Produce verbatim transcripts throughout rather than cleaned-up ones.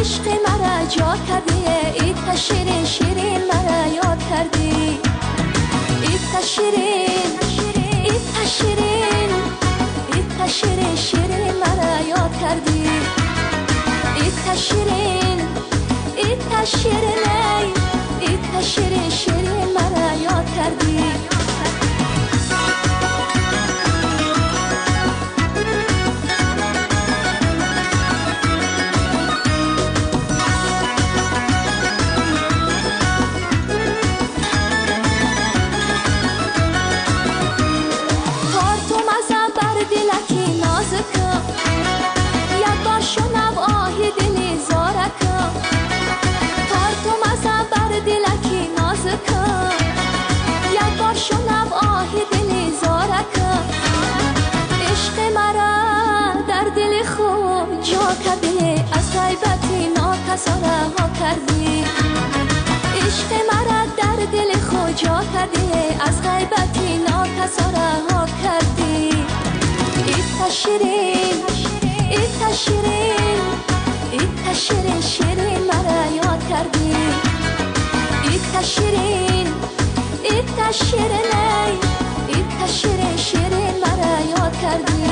عشق مرا جا کردی، ایتا شیرین شیرین مرا یاد کردی. ایتا شیرین ایتا شیرین ایتا شیرین شیرین مرا یاد کردی. ایتا شیرین ایتا شیرین ایتا شیرین شیرین مرا یاد کردی. سارا ها کردی. عشق مرا در دل خود جا کردی، از غیبتی ناکسارا ها کردی. ایتا شیرین ایتا شیرین ایتا شیرین شیرین مرا یاد کردی. ایتا شیرین ایتا شیرین ایتا شیرین شیرین مرا یاد کردی.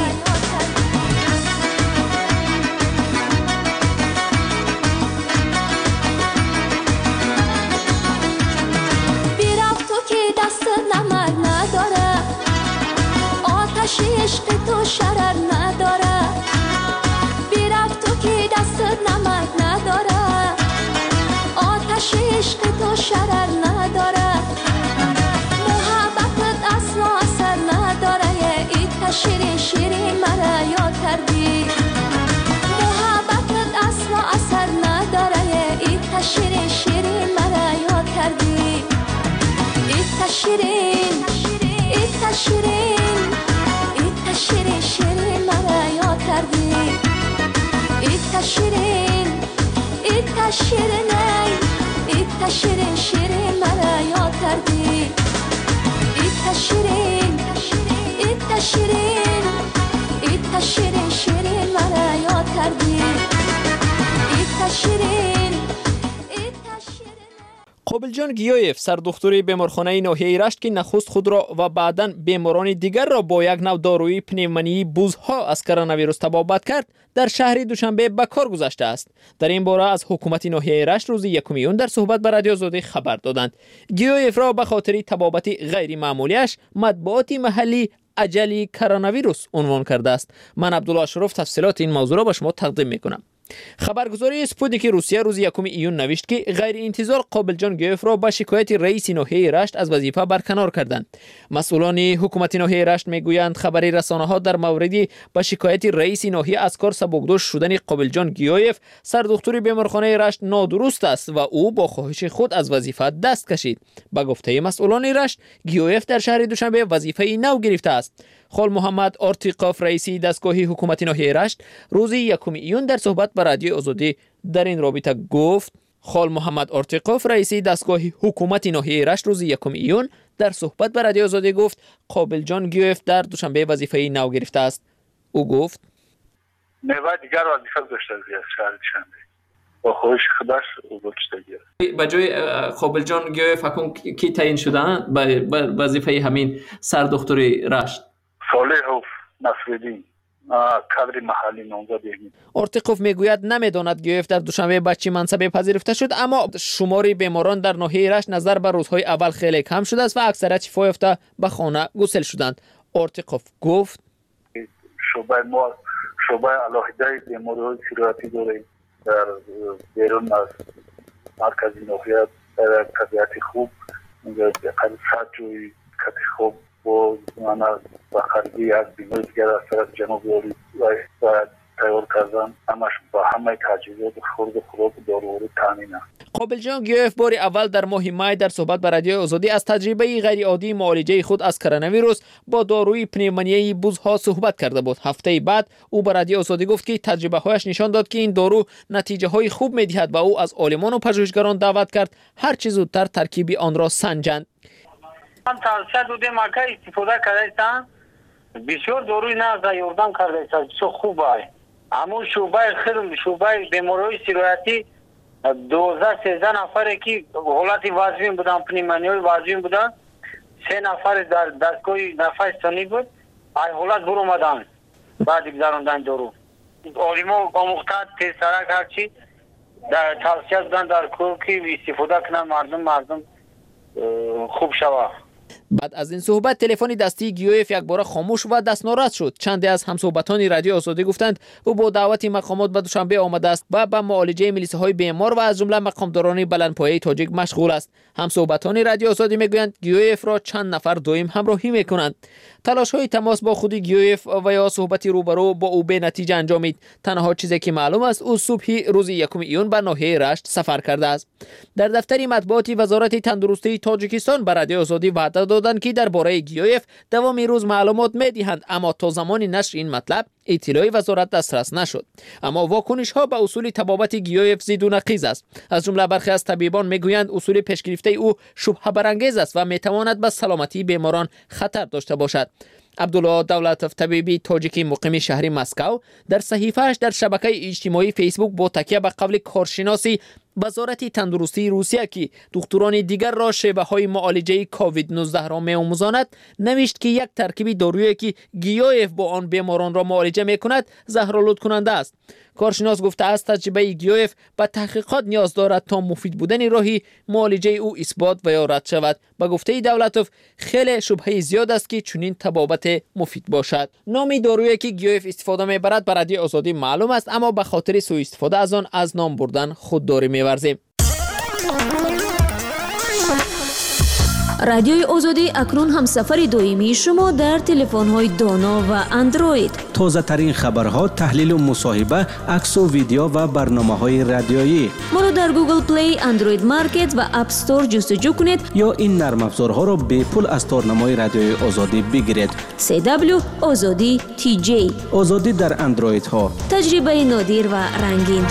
عشق تو شرر نداره، بیرفت تو که دستت نمک نداره. آتش عشق تو شرر نداره، محبتت اصلا اثر نداره. ایتا شیرین شیرین مرا یاد کردی. محبتت اصلا اثر نداره، ایتا شیرین شیرین مرا یاد کردی. ایتا شیرین ایتا شیرین شیرین شیرین مرا یاد کردی. ایتا شیرین ایتا شیرین ایتا شیرین شیرین مرا یاد کردی. ایتا شیرین ایتا شیرین ایتا شیرین شیرین مرا یاد کردی. ایتا شیرین ایتا شیرین. قابل جان گیویف سردختوری بیمارخانه ناحیه رشت که نخست خود را و بعداً بیماران دیگر را با یک نوع داروی پنیمونی بوزها از کرونا ویروس تبابت کرد، در شهر دوشنبه به کار گذاشته است. در این باره از حکومت ناحیه رشت روز یکم یون در صحبت با رادیو آزادی خبر دادند. گیویف را به خاطر تبابت غیر معمولیش مطبوعات محلی اجلی کرونا ویروس عنوان کرده است. من عبدالله اشرف تفصیلات این موضوع را به شما تقدیم میکنم. خبرگزاری اسپوتنیک روسیه روز یکم ایون نوشت که غیر انتظار قابل جان گیویف را با شکایت رئیس ناحیه رشت از وظیفه برکنار کردند. مسئولان حکومت ناحیه رشت میگویند خبری رسانه ها در موردی با شکایت رئیس ناحیه از کار سبکدوش شدن قابل جان گیویف سردختور بیمارخانه رشت نادرست است و او با خواهش خود از وظیفه دست کشید. با گفته مسئولان رشت گیویف در شهر دوشنبه وظیفه نو گرفته است. خال محمد آرتیقوف رئیسی دستگاه حکومت ناحیه رشت روز یکم ایون در صحبت با رادیو آزادی در این رابطه گفت. خال محمد آرتیقوف رئیسی دستگاه حکومت ناحیه رشت روز یکم ایون در صحبت با رادیو آزادی گفت قابل جان گیویف در دوشنبه وظیفه نو گرفته است. او گفت نوبت دیگر وظیفه داشته از شهر دوشنبه با خواهش خودش گذاشته. به جای قابل جان گیویف حکم کی تعیین شدن به وظیفه همین سردختوری رشت؟ صالح نصرالدین کادر محلی نامزد. آرتیقوف میگوید نمیداند گیویف در دوشنبه به چه منصبی پذیرفته شد، اما شمار بیماران در ناحیه رشت نظر به روزهای اول خیلی کم شده است و اکثریت شفا یافته به خانه گسل شدند. آرتیقوف گفت شعبه ما شعبه علاهده بیماری‌های سیراتی داریم در بیرون از مرکز ناحیه در طبیعت خوب در قریب صد جوی کت خوب و من بخارگی از بیمار دیگر از طرف جنوب یاری و تیار کردن همش با همه تجهیزات خورد خوراک دارویی تامین است. قابل جان گیویف بار اول در ماه می در صحبت با رادیو آزادی از تجربه غیر عادی معالجه خود از کرونا ویروس با داروی پنیمونیای بوزها صحبت کرده بود. هفته بعد او با رادیو آزادی گفت که تجربه هایش نشان داد که این دارو نتیجه های خوب میدهد و او از عالمان و پژوهشگران دعوت کرد هر چه زودتر ترکیب آن را سنجند. من توصیه دودم که استفاده کردم بسیار داروی نه یاردم کرده است، بسیار خوب است. همون شعبه خیلی شعبه بیماری سرایتی دوازده سیزده نفر که حالت وضعی بودن، پنیمانیای وضعی بودن، سه نفر در دستگاه نفس ثانی بود، ای حالت برو اومدن بعد گذراندن دارو. عالما آموختن تیز سرک هرچی در توصیه بودن در کور که استفاده کنن مردم مردم خوب شود. بعد از این صحبت تلفن دستی گیویف یک بار خاموش و دستنارد شد. چندی از همصحبتان رادیو آزادی گفتند او با دعوت مقامات به دوشنبه آمده است و به معالجه ملیسه‌های بیمار و از جمله مقامداران بلندپایه تاجیک مشغول است. همصحبتان رادیو آزادی میگویند گیویف را چند نفر دویم همراهی میکنند. تلاش‌های تماس با خود گیویف و یا صحبتی روبرو با او به نتیجه انجامید. تنها چیزی که معلوم است او صبح روز یکم ایون به ناحیه رشت سفر کرده است. در دفتر مطبوعاتی وزارت تندرستی تاجیکستان به رادیو آزادی وعده دادند که درباره گیویف دوام روز معلومات می‌دهند، اما تا زمان نشر این مطلب اطلاعی وزارت دسترس نشد. اما واکنش ها به اصول طبابت گیویف زید و نقیض است. از جمله برخی از طبیبان میگویند اصول پیشگرفته او شبهه برانگیز است و میتواند به سلامتی بیماران خطر داشته باشد. عبدالله دولتوف طبیبی تاجیکی مقیم شهر مسکو در صحیفه‌اش در شبکه اجتماعی فیسبوک با تکیه به قول کارشناسی وزارت تندرستی روسیه که دکتران دیگر را شیوه های معالجه کووید نوزده را می‌آموزاند نوشت که یک ترکیب دارویی که گیویف با آن بیماران را معالجه می‌کند زهرآلود کننده است. کارشناس گفته است تجربه گیویف به تحقیقات نیاز دارد تا مفید بودن راهی معالجه او اثبات و یا رد شود. به گفته دولتوف خیلی شبهه زیاد است که چنین طبابت مفید باشد. نام دارویی که گیویف استفاده میبرد به رادیو آزادی معلوم است، اما به خاطر سوء استفاده از آن از نام بردن خودداری می‌ورزیم. رادیوی آزادی اکنون هم سفر دائمی شما در تلفن‌های دانا و اندروید. تازه ترین خبرها، تحلیل و مصاحبه، عکس و ویدیو و برنامه‌های رادیویی. ما را در گوگل پلی، اندروید مارکت و اپ استور جستجو کنید یا این نرم افزارها را به پول از تارنمای رادیوی آزادی بگیرید. سی دبلیو آزادی تی جی. آزادی در اندروید ها. تجربه نادر و رنگین.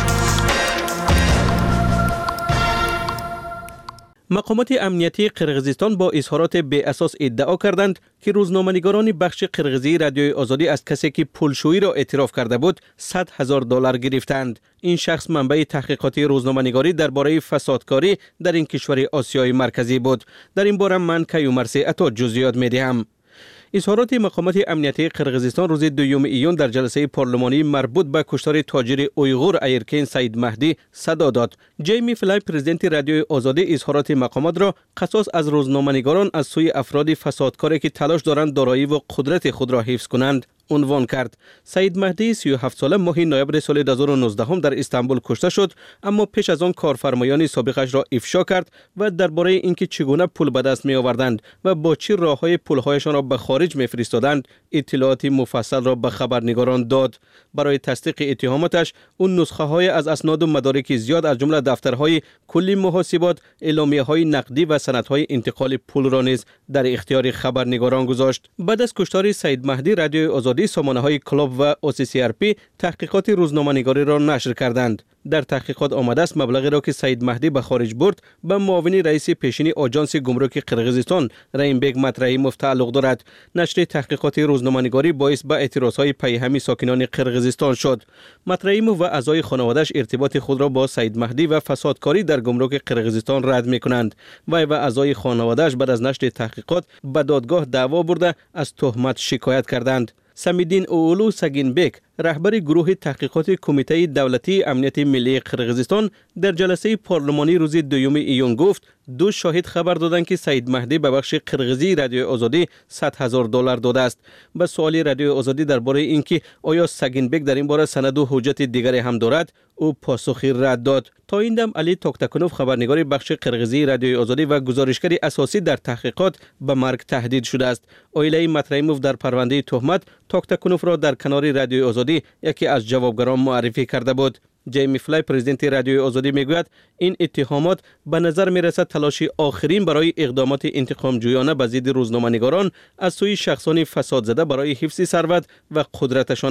مقامات امنیتی قرقیزستان با اظهارات بی اساس ادعا کردند که روزنامه‌نگاران بخش قرقیزی رادیوی آزادی از کسی که پولشویی را اعتراف کرده بود صد هزار دلار گرفتند. این شخص منبع تحقیقاتی روزنامه‌نگاری درباره فسادکاری در این کشور آسیای مرکزی بود. در این باره من کیومرثی عطا جزئیات می‌دهم. اظهارات مقامات امنیتی قرقیزستان روز دوم ایون در جلسه پارلمانی مربوط به کشتار تاجر اویغور ایرکین سید مهدی صدا داد. جیمی فلای پرزیدنت رادیوی آزادی اظهارات مقامات را قصاص از روزنامه‌نگاران از سوی افراد فسادکاری که تلاش دارند دارایی و قدرت خود را حفظ کنند عنوان کرد. سید مهدی سی و هفت ساله ماه نوامبر سال دو هزار و نوزده هم در استانبول کشته شد، اما پیش از آن کارفرمایان سابقش را افشا کرد و درباره اینکه چگونه پول به دست می آوردند و با چه راههای پولهایشان را به خارج می فرستادند اطلاعات مفصل را به خبرنگاران داد. برای تصدیق اتهاماتش اون نسخه های از اسناد و مدارک زیاد از جمله دفترهای کلی محاسبات، اعلامیه های نقدی و سندهای انتقال پول را نیز در اختیار خبرنگاران گذاشت. بعد از کشتار سید مهدی رادیوی آزادی سامانه های کلاب و او سی سی آر پی تحقیقات روزنامه‌نگاری را نشر کردند. در تحقیقات آمده است مبلغی را که سید مهدی به خارج برد به معاون رئیس پیشین آژانس گمرک قرقیزستان رحیمبک مطرحیموف تعلق دارد. نشر تحقیقات روزنامه‌نگاری باعث به اعتراضهای پیهمی ساکنان قرقیزستان شد. مطرحیموف و اعضای خانواده‌اش ارتباط خود را با سید مهدی و فسادکاری در گمرک قرقیزستان رد می‌کنند. وی و اعضای خانواده‌اش بعد از نشر تحقیقات به دادگاه دعوا برده از تهمت شکایت کردند. سمیدین اولو سگینبک رهبر گروه تحقیقات کمیته دولتی امنیت ملی قرقیزستان در جلسه پارلمانی روز دوم ایون گفت دو شاهد خبر دادند که سید مهدی به بخش قرقیزی رادیو آزادی صد هزار دلار داده است. به سوال رادیو آزادی درباره اینکه آیا سگینبک در این باره سند و حجت دیگری هم دارد، او پاسخی رد داد. تا این دم علی توکتکنوف خبرنگار بخش قرقیزی رادیو آزادی و گزارشگر اساسی در تحقیقات به مرگ تهدید شده است. عائله مطرحیموف در پرونده تهمت توکتکنوف را در کنار رادیو آزادی یکی از جوابگران معرفی کرده بود. جیمی فلای پرزیدنت رادیوی آزادی میگوید این اتهامات به نظر میرسد تلاش آخرین برای اقدامات انتقام جویانه به ضد روزنامه‌نگاران از سوی شخصان فساد زده برای حفظ ثروت و قدرتشان است.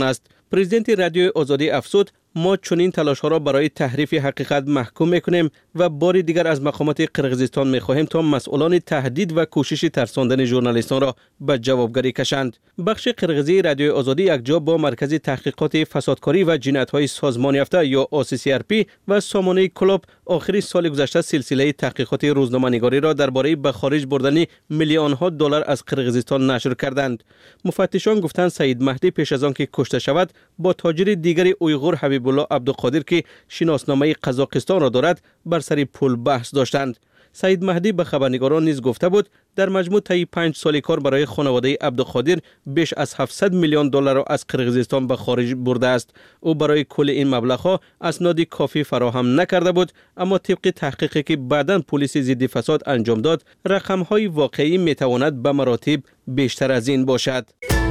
پرزیدنت رادیوی آزادی افزود ما چنین تلاش‌ها را برای تحریف حقیقت محکوم می‌کنیم و بار دیگر از مقامات قرقیزستان می‌خواهیم تا مسئولان تهدید و کوشش ترساندن ژورنالیستان را به جوابگری کشند. بخش قرقیزی رادیوی آزادی یکجا با مرکز تحقیقات فسادکاری و جنایت‌های سازمان یافته یا او سی سی آر پی و سامانه کلوب آخر سال گذشته سلسله تحقیقات روزنامه‌نگاری را درباره به خارج بردن میلیون‌ها دلار از قرقیزستان نشر کردند. مفتشان گفتند سید مهدی پیش از آن که کشته شود با تاجر دیگر اویغور حبیب الله عبدالقادر که شناسنامه قزاقستان را دارد بر سر پول بحث داشتند. سید مهدی به خبرنگاران نیز گفته بود در مجموع طی پنج سال کار برای خانواده عبدالقادر بیش از هفتصد میلیون دلار را از قرقیزستان به خارج برده است. او برای کل این مبلغ‌ها اسناد کافی فراهم نکرده بود، اما طبق تحقیقی که بعداً پلیس ضد فساد انجام داد رقم‌های واقعی میتواند به مراتب بیشتر از این باشد.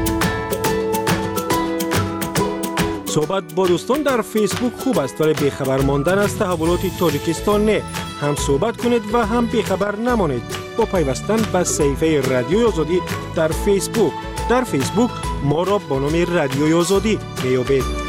صحبت با دوستان در فیسبوک خوب است ولی بیخبر ماندن از تحولات تاجیکستان نه. هم صحبت کنید و هم بیخبر نمانید با پیوستن به صفحه رادیوی آزادی در فیسبوک. در فیسبوک ما را با نام رادیوی آزادی میابید.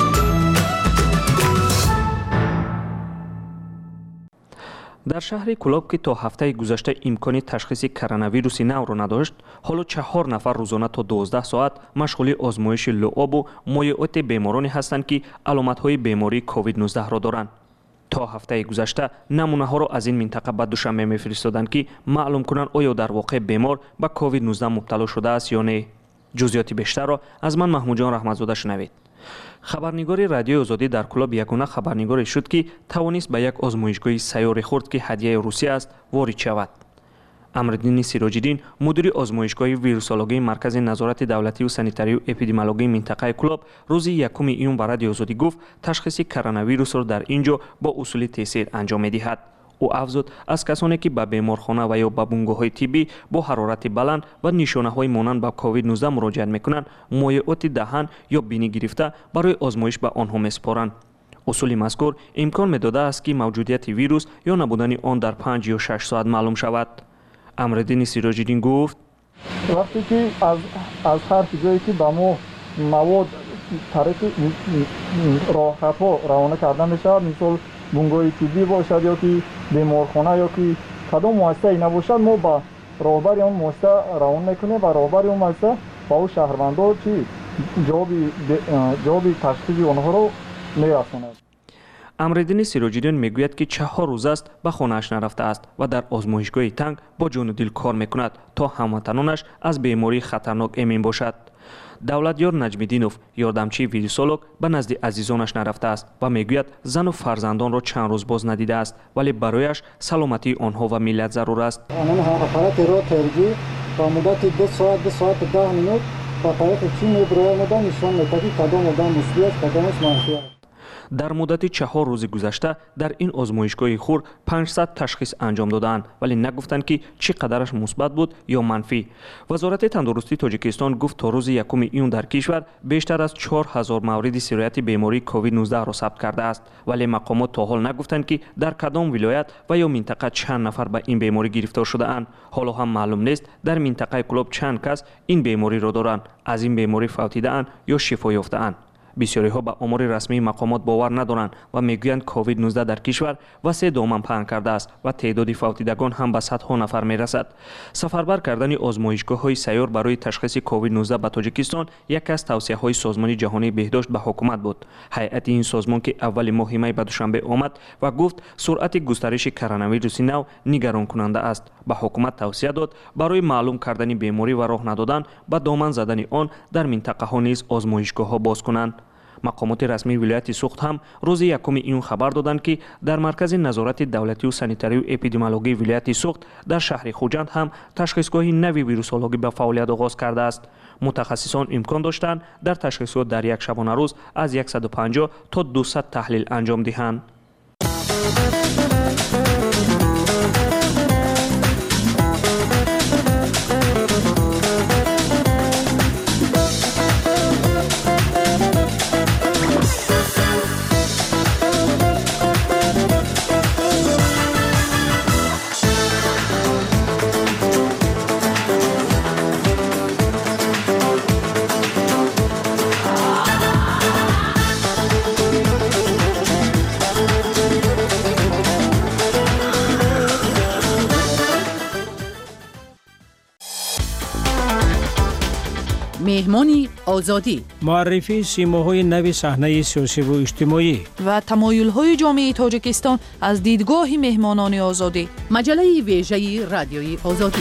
در شهر کلاب که تا هفته گذشته امکان تشخیص کرونا ویروس نو را نداشت، حالا چهار نفر روزانه تا دوازده ساعت مشغول آزمایش لعاب و مایعات بیمارانی هستند که علامت‌های بیماری کووید نوزده را دارند. تا هفته گذشته نمونه ها را از این منطقه به دوشنبه میفرستادند که معلوم کنند آیا در واقع بیمار به کووید نوزده مبتلا شده است یا نه. جزئیات بیشتر را از من محمود جان رحمتزاده شنوید. خبرنگار رادیوی آزادی در کلاب یگانه خبرنگاری شد که توانست به یک آزمایشگاه سیار خرد که هدیه روسیه است وارد شود. امرالدین سیراج‌الدین مدیر آزمایشگاه ویروسولوژی مرکز نظارت دولتی و سانیتاری و اپیدمیولوژی منطقه کلاب روز یکم ایون به رادیوی آزادی گفت تشخیص کرونا ویروس را در اینجا با اصول تیسیر انجام می‌دهد. او افزود از کسانی که به بیمارخانه و یا به بنگاه‌های طبی با حرارت بلند و نشانه‌های مانند به کووید نوزده مراجعه می‌کنند مایعات دهان یا بینی گرفته برای آزمایش به آنها می‌سپارند. اصول مذکور امکان می‌داده است که موجودیت ویروس یا نبودن آن در پنج یا شش ساعت معلوم شود. امرالدین سیراج‌الدین گفت وقتی که از از هر جایی که به ما مواد طریق راه‌ها روانه کردن میشه، مثل بنگاه طبی باشد یا که بیمارخانه یا که کدام مؤسسه نباشد، ما با راهبر اون مؤسسه روانه میکنیم و راهبر اون مؤسسه با او شهروندان چی جواب جواب تشخیص آنها رو میرساند. امرالدین سیراج‌الدین میگوید که چهار روز است به خانه‌اش نرفته است و در آزمایشگاه تنگ با جان و دل کار میکند تا هموطنانش از بیماری خطرناک امین باشد. دولتیار نجمیدینوف یاردمچی ویروسولوگ به نزد عزیزانش نرفته است و میگوید زن و فرزندان را چند روز باز ندیده است ولی برایش سلامتی آنها و ملت ضرور است. آنان حرکت را ترجیح با مدت دو ساعت دو ساعت ده مینوت با طریق چین ابراهیم آمدن نشان می‌دهد که کدام آدم مثبت است کدامش منفی است. در مدت چهار روز گذشته در این آزمایشگاه خور پانصد تشخیص انجام دادند ولی نگفتند که چقدرش مثبت بود یا منفی. وزارت تندرستی تاجیکستان گفت تا روز یکم ایون در کشور بیشتر از چهار هزار مورد سریعت بیماری کووید نوزده را ثبت کرده است ولی مقامات تا حال نگفتند که در کدام ولایت و یا منطقه چند نفر به این بیماری گرفتار شده اند. حالا هم معلوم نیست در منطقه کلوب چند کس این بیماری را دارند، از این بیماری فوتیده اند یا شفا یافته اند. بسیاری ها به آمار رسمی مقامات باور ندارند و میگویند کووید نوزده در کشور وسیع دامن پهن کرده است و تعداد فوتیدگان هم به صدها نفر میرسد. سفربر کردن آزمایشگاه های سیار برای تشخیص کووید نوزده به تاجیکستان یکی از توصیه های سازمان جهانی بهداشت به حکومت بود. هیئت این سازمان که اول ماه می به دوشنبه آمد و گفت سرعت گسترش کرونا ویروس نو نگران کننده است. به حکومت توصیه داد برای معلوم کردن بیماری و راه ندادن به دامن زدن آن در منطقه ها نیز آزمایشگاه ها باز کنند. مقامات رسمی ولایت سوخت هم روز یکم ایون خبر دادند که در مرکز نظارت دولتی و سانیتاری و اپیدمیولوژی ولایت سوخت در شهر خوجند هم تشخیصگاه نوی ویروسولوژی به فعالیت آغاز کرده است. متخصصان امکان داشتند در تشخیصگاه در یک شبانه روز از صد و پنجاه تا دویست تحلیل انجام دهند. مهمان آزادی، معرفی سیماهای نو صحنه سیاسی و اجتماعی و تمایل‌های جامعه تاجیکستان از دیدگاه مهمانان آزادی. مجله ویژه رادیوی آزادی.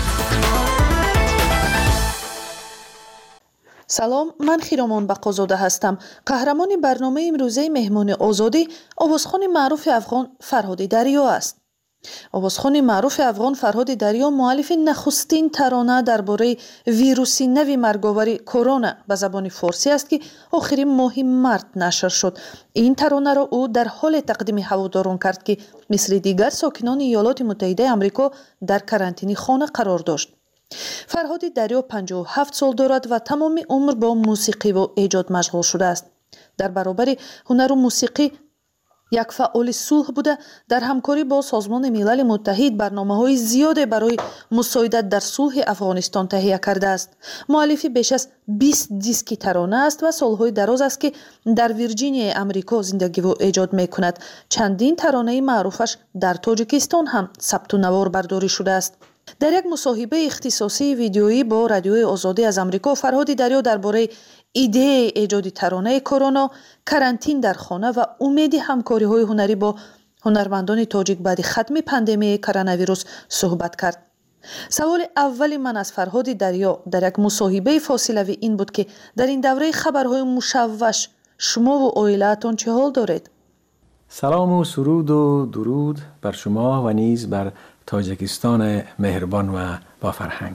سلام، من خیرامان بقازاده هستم. قهرمان برنامه امروزه مهمان آزادی آوازخوان معروف افغان فرهاد دریا است. آوازخوان معروف افغان فرهاد دریا مؤلف نخستین ترانه درباره ویروس نو مرگاور کرونا به زبان فارسی است که آخرین ماه مارس نشر شد. این ترانه را او در حال تقدیم هواداران کرد که مثل دیگر ساکنان ایالات متحده آمریکا در کرانتین خانه قرار داشت. فرهاد دریا پنجاه و هفت سال دارد و تمام عمر با موسیقی و ایجاد مشغول شده است. در برابر هنر و موسیقی یک فعال صلح بوده، در همکاری با سازمان ملل متحد برنامه‌های زیاد برای مساعدت در صلح افغانستان تهیه کرده است. مؤلف بیش از بیست دیسک ترانه است و سالهای دراز است که در ویرجینیا آمریکا زندگی و ایجاد می‌کند. چندین ترانه معروفش در تاجیکستان هم ثبت و نوار برداری شده است. در یک مصاحبه اختصاصی ویدیویی با رادیوی آزادی از آمریکا، فرهاد دریا درباره ایده ایجاد ترانه کرونا، کرانتین در خانه و امید همکاری‌های هنری با هنرمندان تاجیک بعد ختم پاندمی کرونا ویروس صحبت کرد. سوال اول من از فرهاد دریا در یک مصاحبه فاصله‌ای این بود که در این دوره خبرهای مشوش شما و عائله‌تان چه حال دارید؟ سلام و سرود و درود بر شما و نیز بر تاجیکستان مهربان و با فرهنگ.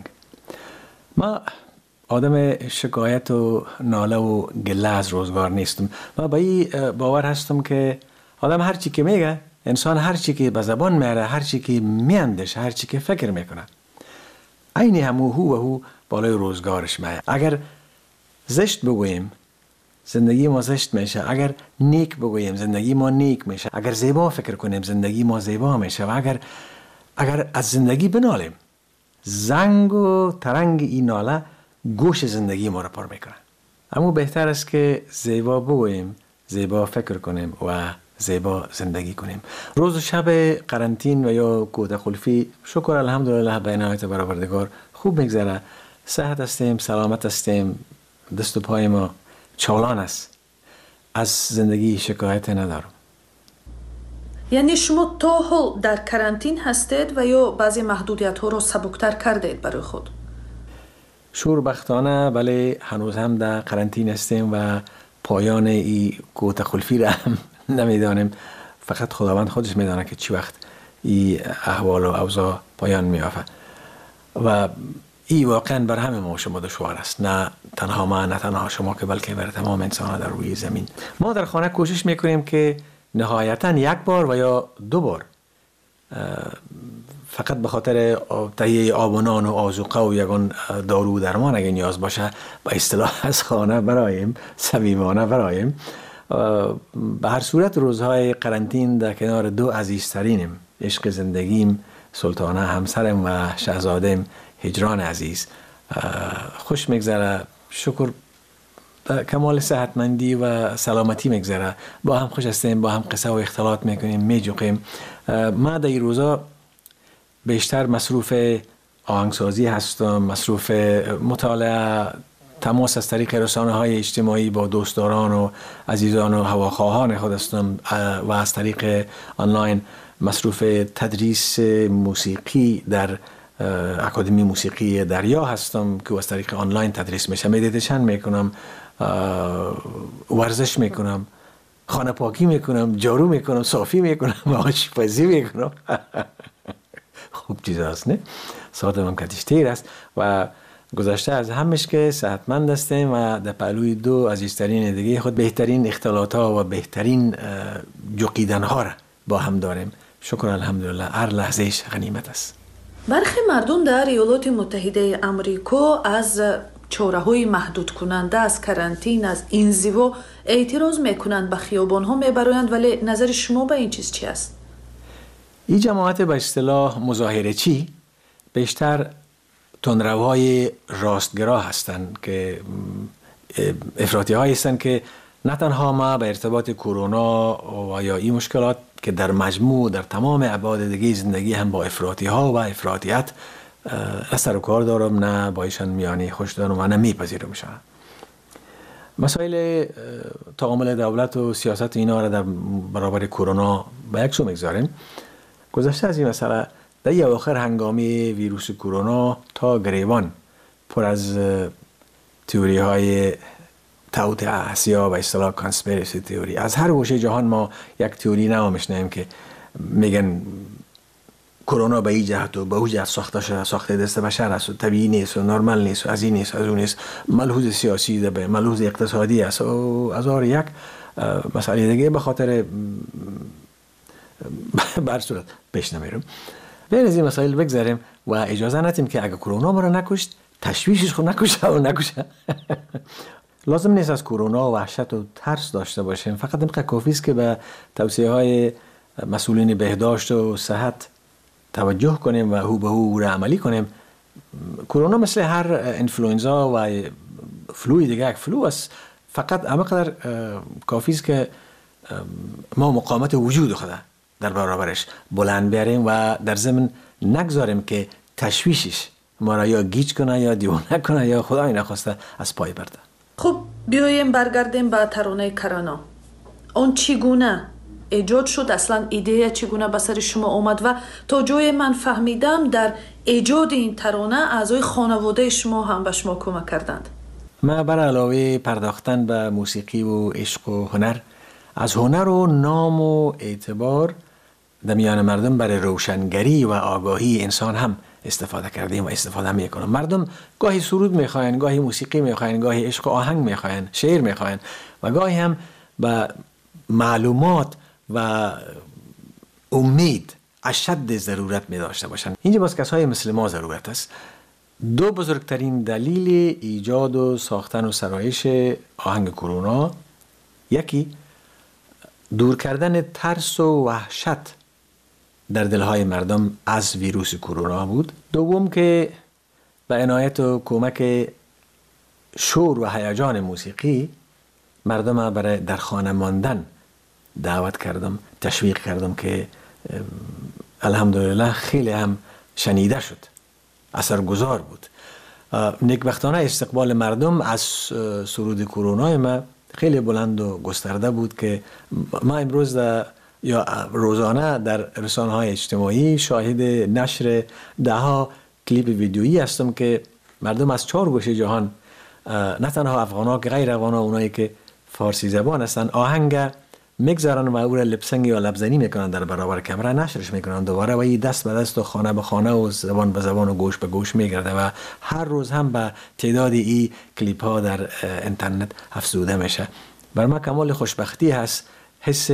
ما آدم شکایت و ناله و گله از روزگار نیستم. ما با این باور هستم که آدم هر چی که میگه، انسان هر چی که به زبان میاره، هر چی که میاندیشه، هر چی که فکر میکنه، عین همو هو و هو بالای روزگارش میاد. اگر زشت بگوییم زندگی ما زشت میشه، اگر نیک بگوییم زندگی ما نیک میشه، اگر زیبا فکر کنیم زندگی ما زیبا میشه، و اگر اگر از زندگی بنالیم، زنگ و ترنگ این ناله گوش زندگی ما را پر میکنه. اما بهتر است که زیبا بگوییم، زیبا فکر کنیم و زیبا زندگی کنیم. روز و شب قرنطین و یا کوته خلفی شکر الحمدلله به عنایت برآوردگار خوب میگذره. صحت هستیم، سلامت هستیم، دست و پای ما چالان است. از زندگی شکایت ندارم. یعنی شما تا حال در کرانتین هستید و یا بعضی محدودیت ها را سبکتر کردید برای خود؟ شوربختانه بله، هنوز هم در قرنطین هستیم و پایان این کوته خلفی را هم نمیدانیم. فقط خداوند خودش میدانه که چی وقت این احوال و اوضاع پایان میافه و این واقعا بر همه ما شما دشوار است، نه تنها ما، نه تنها شما که بلکه بر تمام انسان در روی زمین. ما در خانه کوشش میکنیم که نهایتا یک بار و یا دو بار فقط به خاطر تهیه آب و نان و آذوقه و یگان دارو و درمان اگه نیاز باشه با اصطلاح از خانه برایم، صمیمانه برایم. به هر صورت روزهای قرنطین در کنار دو عزیزترینم، عشق زندگیم سلطانه همسرم و شهزادم هجران عزیز، خوش میگذره. شکر کمال صحتمندی و سلامتی میگذره. با هم خوش هستیم، با هم قصه و اختلاط میکنیم، میجوقیم. ما در این روزا بیشتر مصروف آهنگسازی هستم، مصروف مطالعه، تماس از طریق رسانه های اجتماعی با دوستداران و عزیزان و هواخواهان خود هستم و از طریق آنلاین مصروف تدریس موسیقی در اکادمی موسیقی دریا هستم که از طریق آنلاین تدریس میشه. مدیتیشن میکنم، ورزش میکنم، خانه پاکی میکنم، جارو میکنم، صافی میکنم و آشپزی میکنم. خوب چیز هست نه؟ ساعتم هم کتیشتیر است و گذشته از همش که صحتمند هستیم و در پهلوی دو عزیزترین دیگه خود بهترین اختلاط ها و بهترین جوقیدن ها را با هم داریم. شکر الحمدلله، هر لحظهش غنیمت است. برخی مردم در ایالات متحده آمریکا از چاره‌های محدود کننده از کرانتین، از انزوا اعتراض میکنند، به خیابان‌ها میبرند، ولی نظر شما به این چیز چی است؟ این جماعت به اصطلاح مظاهره چی بیشتر تندروهای راستگرا هستند که افراطی هایی هستند که نه تنها ما به ارتباط کرونا و یا این مشکلات که در مجموع در تمام ابعاد دیگه زندگی هم با افراطی ها و افراطیت نه سر و کار دارم، نه با ایشان میانی خوش دارم و نه میپذیرمشان. مسائل تعامل دولت و سیاست اینا را در برابر کرونا به یک سو میگذاریم. گذشته از این مسئله، در یه آخر هنگامی ویروس کرونا تا گریبان پر از تئوری های توت احسیا و اصطلاح کانسپیرسی تئوری. از هر گوشه جهان ما یک تئوری نو میشنیم که میگن کرونا به این جهت و به اون جهت ساخته شده، ساخته دست بشر است و طبیعی نیست و نرمال نیست و از این نیست از اون نیست، ملحوظ سیاسی ده، ملحوظ اقتصادی است و از هر یک مسئله دیگه به خاطر بر صورت پیش نمیرم. بین از این مسائل بگذاریم و اجازه ندیم که اگه کرونا ما رو نکشت تشویشش خود نکشه و نکشه. لازم نیست از کرونا وحشت و ترس داشته باشیم، فقط اینقدر کافی است که به توصیه های مسئولین بهداشت و صحت توجه کنیم و هو به هو را عملی کنیم. کرونا مثل هر انفلوئنزا و فلوی دیگه یک فلو است، فقط همینقدر کافی است که ما مقاومت وجود خود در برابرش بلند بیاریم و در ضمن نگذاریم که تشویشش ما را یا گیج کنه یا دیوانه کنه یا خدای نخواسته از پای برده. خب بیایم برگردیم به ترانه کرونا. اون چگونه ایجاد شد؟ اصلا ایده چگونه به سر شما اومد و تا جای من فهمیدم در ایجاد این ترانه اعضای خانواده شما هم به شما کمک کردند. ما بر علاوه پرداختن به موسیقی و عشق و هنر، از هنر و نام و اعتبار در میان مردم برای روشنگری و آگاهی انسان هم استفاده کردیم و استفاده میکنم. مردم گاهی سرود میخواین، گاهی موسیقی میخواین، گاهی عشق و آهنگ میخواین، شعر میخواین و گاهی هم به معلومات و امید اشد ضرورت می داشته باشند. اینجا باز کسای مثل ما ضرورت است. دو بزرگترین دلیل ایجاد و ساختن و سرایش آهنگ کرونا، یکی دور کردن ترس و وحشت در دلهای مردم از ویروس کرونا بود. دوم که به عنایت و کمک شور و هیجان موسیقی مردم برای در خانه ماندن دعوت کردم، تشویق کردم که الحمدلله خیلی هم شنیده شد، اثرگذار بود. نیکبختانه استقبال مردم از سرود کرونا ما خیلی بلند و گسترده بود که ما امروز یا روزانه در رسانه‌های اجتماعی شاهد نشر ده ها کلیپ ویدیویی هستم که مردم از چهار گوشه جهان، نه تنها افغان‌ها که غیر افغان‌ها، اونایی که فارسی زبان هستن، آهنگ میگذارن و او را لپسنگ یا لبزنی میکنن در برابر کامera، نشرش میکنن دوباره و این دست به دست و خانه به خانه و زبان به زبان و گوش به گوش میگرده و هر روز هم به تعداد این کلیپ ها در اینترنت افزوده میشه. بر من کمال خوشبختی هست، حس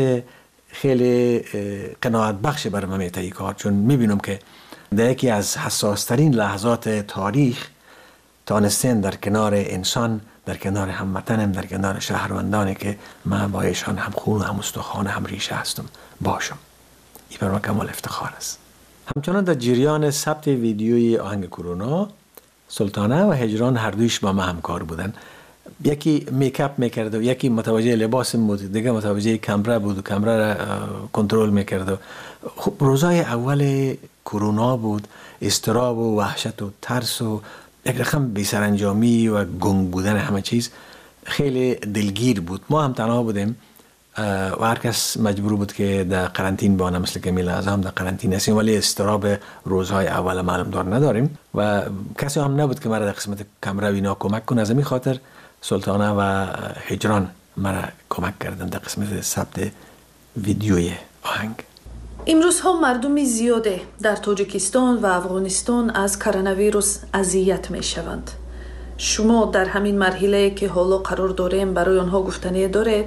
خیلی قناعت بخش بر من میته این کار، چون میبینم که در یکی از حساس ترین لحظات تاریخ تانستین در کنار انسان، در کنار هموطنم، در کنار شهروندانی که من با ایشان هم خون و هم استخوان هم ریشه هستم باشم. این بر من کمال افتخار است. همچنان در جریان ثبت ویدیوی آهنگ کرونا، سلطانه و هجران هر دویش با من همکار بودن. یکی میکاپ میکرد و یکی متوجه لباسم بود، دیگه متوجه کامرا بود و کامرا را کنترل میکرد. و خب روزای اول کرونا بود، اضطراب و وحشت و ترس و یک رقم بی‌سرانجامی و گنگ بودن همه چیز خیلی دلگیر بود. ما هم تنها بودیم و هر کس مجبور بود که در قرنطین بانه، مثل که میل اعظم در قرنطین هستیم، ولی اضطراب روزهای اول معلوم دار نداریم و کسی هم نبود که مرا در قسمت کامرا اینا کمک کنه. از این خاطر سلطانه و هجران مرا کمک کردن در قسمت ثبت ویدیوی آهنگ. امروزها مردم زیاده در تاجیکستان و افغانستان از کرونا ویروس اذیت می شوند. شما در همین مرحله که حالا قرار داریم برای آنها گفتنی دارید؟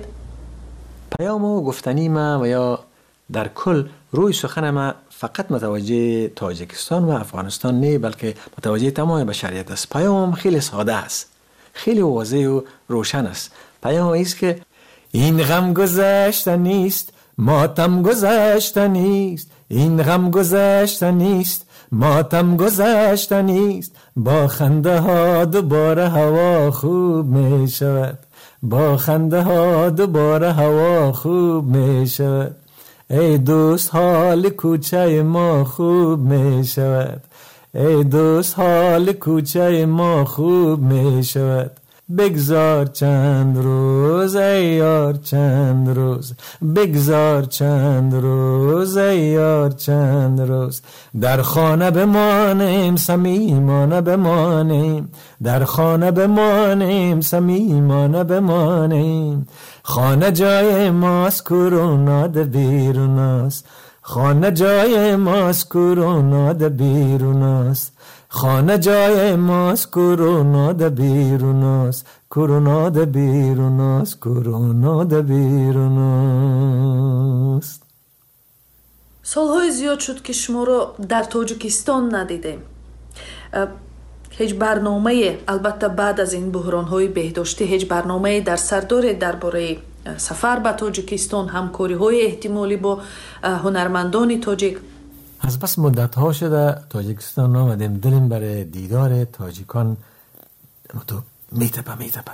پیام و گفتنی ما و یا در کل روی سخن ما فقط متوجه تاجیکستان و افغانستان نه، بلکه متوجه تمام بشریت است. پیام خیلی ساده است، خیلی واضح و روشن است. پیام ایست که این غم گذشته نیست، ماتم گذشته نیست، این غم گذشته نیست، ماتم گذشته نیست، با خنده ها دوباره هوا خوب می شود، با خنده ها دوباره هوا خوب می شود، ای دوست حال کوچه ما خوب می شود، ای دوست حال کوچه ما خوب می شود. بگذار چند روز ای یار چند روز، بگذار چند روز ای یار چند روز. در خانه بمانیم صمیمانه بمانیم، در خانه بمانیم صمیمانه بمانیم. خانه جای ماست کرونا ده بیرون است، خانه جای ماست کرونا ده بیرون است. خانه جای ماست کرونا ده بیرون است، کرونا ده بیرون است، کرونا ده بیرون است. солҳои зиёд шуд ки шуморо дар тоҷикистон надидем. ҳеҷ барномае, албатта баъд аз ин буҳронҳои беҳдоштӣ, ҳеҷ барномае дар сар доред дар бораи сафар ба тоҷикистон, ҳамкориҳои эҳтимолӣ бо ҳунармандони тоҷик؟ از بس مدت ها شده تاجیکستان آمدیم، دلیم برای دیدار تاجیکان تو میتپه میتپه.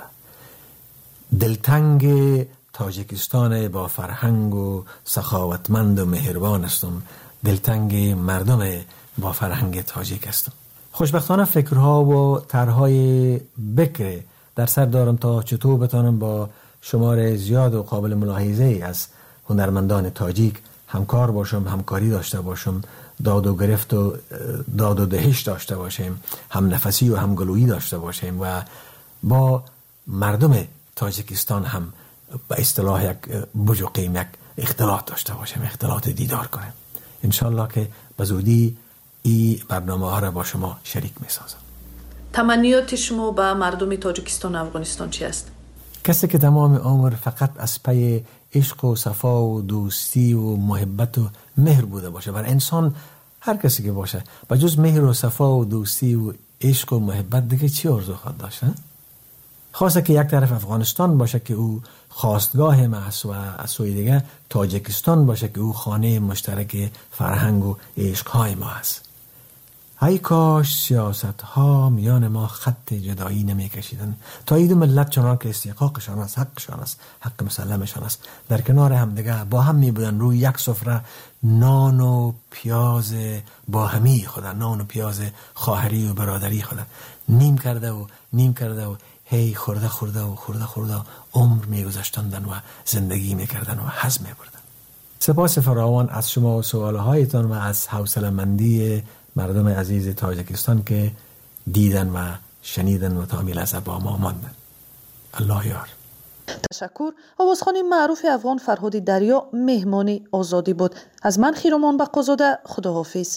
دلتنگ تاجیکستان با فرهنگ و سخاوتمند و مهربان هستم، دلتنگ مردم با فرهنگ تاجیک هستم. خوشبختانه فکرها و طرحهای بکر در سر دارم تا چطور بتانم با شمار زیاد و قابل ملاحظه از هنرمندان تاجیک همکار باشم، همکاری داشته باشم، داد و گرفت و داد و دهش داشته باشیم، هم نفسی و هم گلویی داشته باشیم و با مردم تاجیکستان هم به اصطلاح یک بجوقیم یک اختلاط داشته باشیم، اختلاط دیدار کنیم. انشالله که به زودی این برنامه ها را با شما شریک می سازم. تمنیات شما با مردم تاجیکستان و افغانستان چی است؟ کسی که تمام عمر فقط از پی عشق و صفا و دوستی و محبت و مهر بوده باشه، بر انسان هر کسی که باشه به جز مهر و صفا و دوستی و عشق و محبت دیگه چی آرزو خواهد داشت؟ خواسته که یک طرف افغانستان باشه که او خواستگاه ما است و از سوی دیگه تاجیکستان باشه که او خانه مشترک فرهنگ و عشقهای ما است. ای کاش سیاست ها میان ما خط جدایی نمی کشیدن تا این دو ملت چنان که استحقاقشان است، حقشان است، حق مسلمشان است، در کنار هم دیگه با هم می بودن روی یک سفره نان و پیاز با همی خودن، نان و پیاز خواهری و برادری خودن نیم کرده و نیم کرده و هی خورده خورده و خورده خورده عمر می گذشتندن و زندگی می کردن و هضم می بردن. سپاس فراوان از شما و سوالهایتان و از حوصله‌مندی مردم عزیز تاجیکستان که دیدن و شنیدن و تا این لحظه با ما ماندن. الله یار. تشکر. آوازخوان معروف افغان فرهاد دریا مهمانی آزادی بود. از من خیرامان بقازاده، خداحافظ.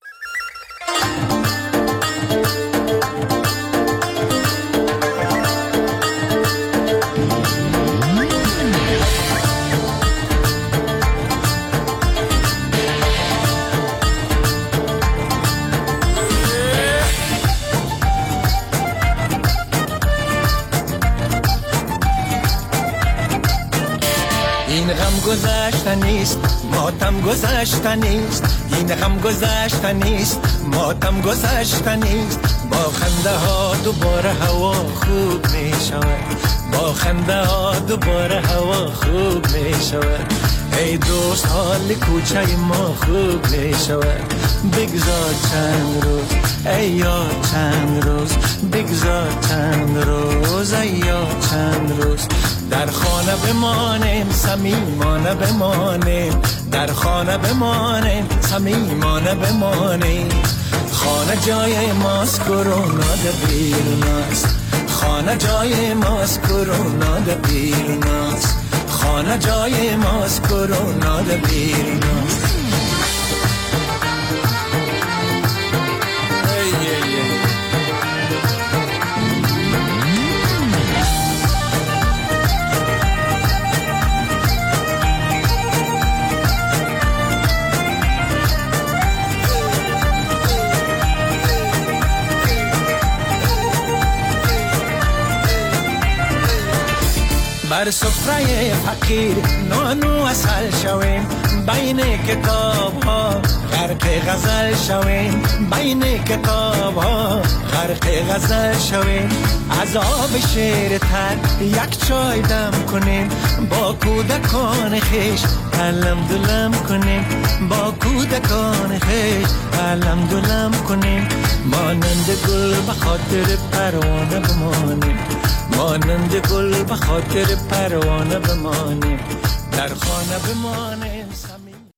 این غم گذشته نیست، ماتم گذشته نیست، این غم گذشته نیست، ماتم گذشته نیست. با خنده ها دوباره هوا خوب می شود، با خنده ها دوباره هوا خوب می شود. ای دوست حال کوچه ما خوب می شود. بگذار چند روز ای یار چند روز، بگذار چند روز ای یار چند روز. در خانه بمانیم صمیمانه بمانیم، در خانه بمانیم صمیمانه بمانیم. خانه جای ماست کرونا ده بیرون است، خانه جای ماست کرونا ده بیرون است، خانه جای ماست کرونا ده بیرون است. بر سفره فقیر نانو اصل شویم، بین کتاب ها غرق غزل شویم، بین کتاب ها غرق غزل شویم از آب شیر تر یک چای دم کنیم با کودکان خیش علم دلم کنیم با کودکان خیش علم دلم کنیم مانند گل به خاطر پروانه بمانیم مانند گل به خاطر پروانه بمانیم در خانه بمانیم